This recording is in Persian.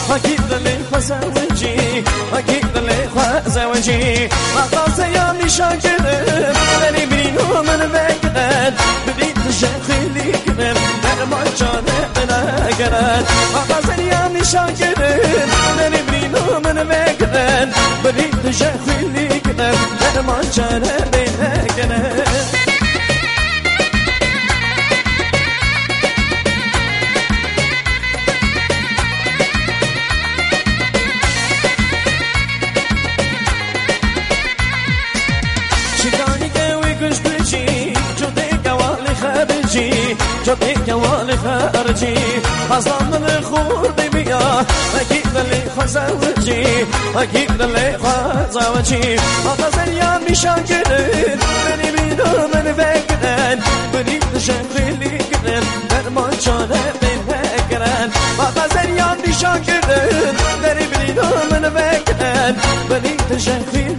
أكيد اللي خزوجي أكيد اللي خزوجي أطاس يا مشاكل أنا برينو من بكرت بديت الشيخ اللي كبر درما كان أنا كرت أطاس يا مشاكل أنا برينو من بكرت بديت الشيخ اللي كبر درما كان أنا كرت جديك والي خارجي أصلا من الخور بيا أكيد اللي خزوجي أكيد اللي خزوجي أغزل يا مشاكرين مني بينو من فكرين بريد شكري اللي كرين درمان شانه من فكرين أغزل يا مشاكرين مني بينو من فكرين بريد شكري